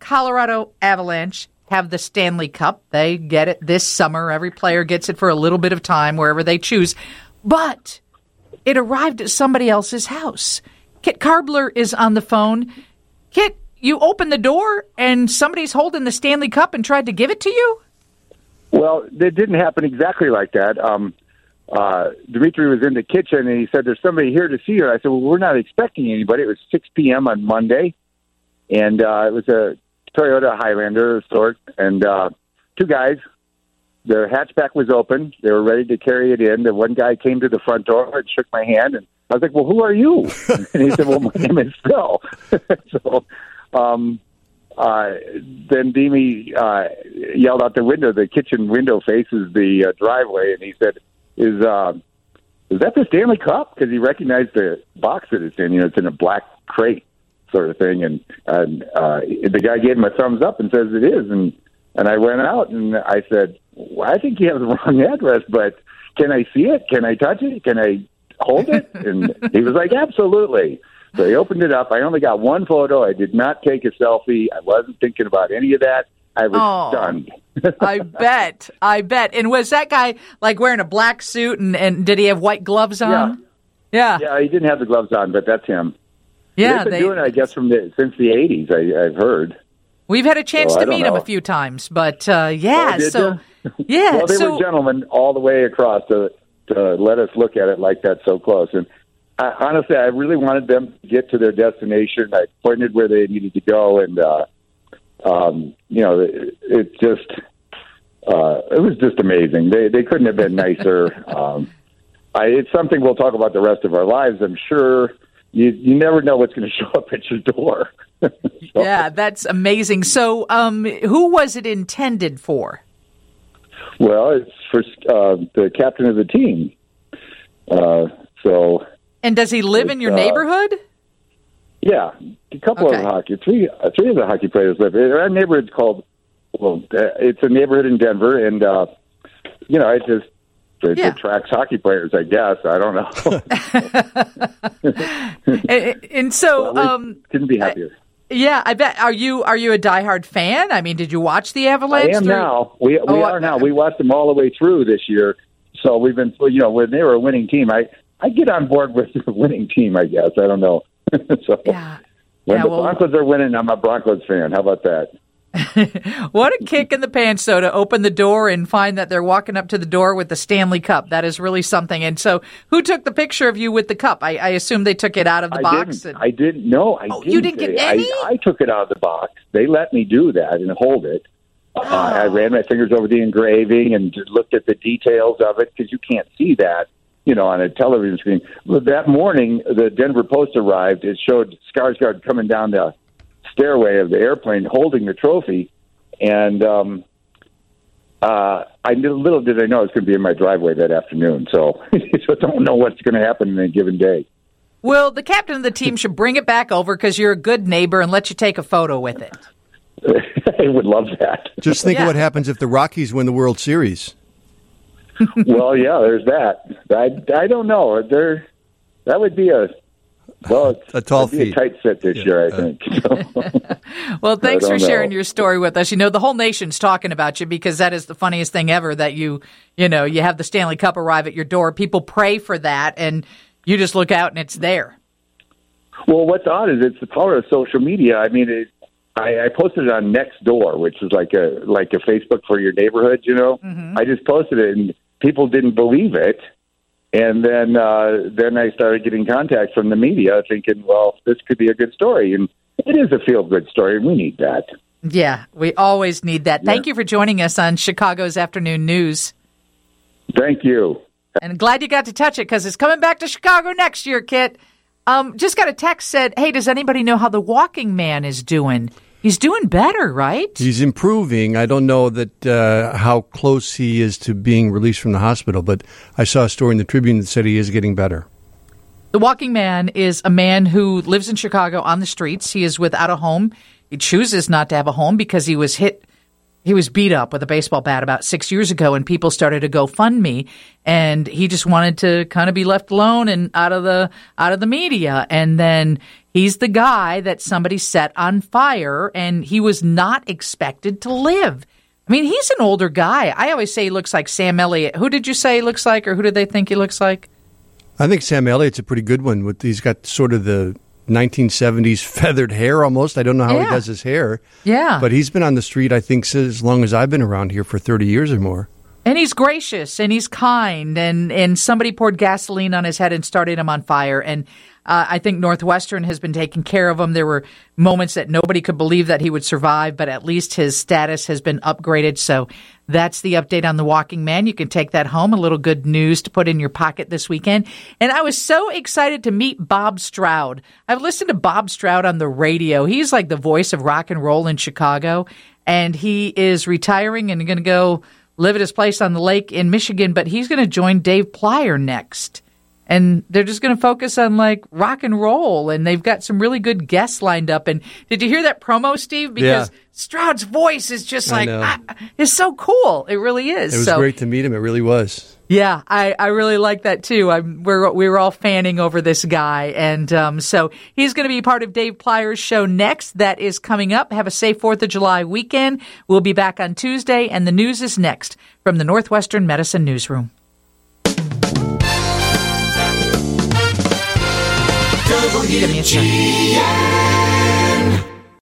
Colorado Avalanche have the Stanley Cup. They get it this summer. Every player gets it for a little bit of time wherever they choose. But it arrived at somebody else's house. Kit Karbler is on the phone. Kit, you opened the door and somebody's holding the Stanley Cup and tried to give it to you? Well, it didn't happen exactly like that. Dimitri was in the kitchen and he said, "There's somebody here to see you." I said, "Well, we're not expecting anybody." It was 6 p.m. on Monday, and it was a Toyota Highlander sort, and two guys. Their hatchback was open. They were ready to carry it in. The one guy came to the front door and shook my hand, and I was like, "Well, who are you?" And he said, "Well, my name is Phil." So then Demi yelled out the window. The kitchen window faces the driveway, and he said, "Is that the Stanley Cup?" Because he recognized the box that it's in. You know, it's in a black crate sort of thing. And the guy gave him a thumbs up and says it is. And I went out and I said, "Well, I think you have the wrong address, but can I see it? Can I touch it? Can I hold it?" And he was like, "Absolutely." So he opened it up. I only got one photo. I did not take a selfie. I wasn't thinking about any of that. I was stunned. I bet. And was that guy like wearing a black suit and did he have white gloves on? Yeah. Yeah, he didn't have the gloves on, but that's him. Yeah, they've been doing it, I guess, since the 80s, I've heard. We've had a chance to meet him a few times, but yeah. Well, they were gentlemen all the way across to let us look at it like that so close. And honestly, I really wanted them to get to their destination. I pointed where they needed to go, and it was just amazing. They couldn't have been nicer. It's something we'll talk about the rest of our lives, I'm sure. You never know what's going to show up at your door. So. Yeah, that's amazing. So who was it intended for? Well, it's for the captain of the team. And does he live in your neighborhood? Yeah, a couple of three of the hockey players live. Our neighborhood's called, it's a neighborhood in Denver, and it attracts hockey players, I guess. I don't know. and so, couldn't be happier. Yeah, I bet. Are you a diehard fan? I mean, did you watch the Avalanche? I am now. We are now. We watched them all the way through this year. So we've been, when they were a winning team, I get on board with the winning team, I guess. I don't know. So when the Broncos are winning, I'm a Broncos fan. How about that? What a kick in the pants, though, to open the door and find that they're walking up to the door with the Stanley Cup. That is really something. And so who took the picture of you with the cup? I assume they took it out of the box. I didn't. No, I didn't. You didn't get any? I took it out of the box. They let me do that and hold it. I ran my fingers over the engraving and looked at the details of it because you can't see that, on a television screen. But that morning, the Denver Post arrived. It showed Skarsgård coming down the stairway of the airplane holding the trophy, and little did I know it was going to be in my driveway that afternoon. So I don't know what's going to happen in a given day. Well, the captain of the team should bring it back over because you're a good neighbor and let you take a photo with it. I would love that. Just think of what happens if the Rockies win the World Series. Well, yeah, there's that. I don't know. That would be a tall feat. A tight fit this year, I think. Well, thanks for sharing your story with us. The whole nation's talking about you because that is the funniest thing ever that you have the Stanley Cup arrive at your door. People pray for that, and you just look out and it's there. Well, what's odd is it's the power of social media. I mean, I posted it on Nextdoor, which is like a Facebook for your neighborhood, Mm-hmm. I just posted it, and people didn't believe it. And then I started getting contacts from the media thinking, well, this could be a good story. And it is a feel-good story, and we need that. Yeah, we always need that. Thank you for joining us on Chicago's Afternoon News. Thank you. And glad you got to touch it because it's coming back to Chicago next year, Kit. Just got a text said, hey, does anybody know how the walking man is doing? He's doing better, right? He's improving. I don't know that how close he is to being released from the hospital, but I saw a story in the Tribune that said he is getting better. The walking man is a man who lives in Chicago on the streets. He is without a home. He chooses not to have a home because he was hit he was beat up with a baseball bat about 6 years ago, and people started a GoFundMe, and he just wanted to kind of be left alone and out of the media. And then he's the guy that somebody set on fire, and he was not expected to live. I mean, he's an older guy. I always say he looks like Sam Elliott. Who did you say he looks like, or who did they think he looks like? I think Sam Elliott's a pretty good one. He's got sort of the 1970s feathered hair almost. I don't know how he does his hair. Yeah. But he's been on the street, I think, as long as I've been around here, for 30 years or more. And he's gracious, and he's kind, and somebody poured gasoline on his head and started him on fire. And I think Northwestern has been taking care of him. There were moments that nobody could believe that he would survive, but at least his status has been upgraded. So that's the update on the Walking Man. You can take that home, a little good news to put in your pocket this weekend. And I was so excited to meet Bob Stroud. I've listened to Bob Stroud on the radio. He's like the voice of rock and roll in Chicago, and he is retiring and going to go live at his place on the lake in Michigan, but he's going to join Dave Plyer next. And they're just going to focus on, like, rock and roll, and they've got some really good guests lined up. And did you hear that promo, Steve? Because Stroud's voice is just like, it's so cool. It really is. It was great to meet him. It really was. Yeah, I really like that, too. We were all fanning over this guy. And so he's going to be part of Dave Plyer's show next. That is coming up. Have a safe 4th of July weekend. We'll be back on Tuesday, and the news is next from the Northwestern Medicine Newsroom. WGN.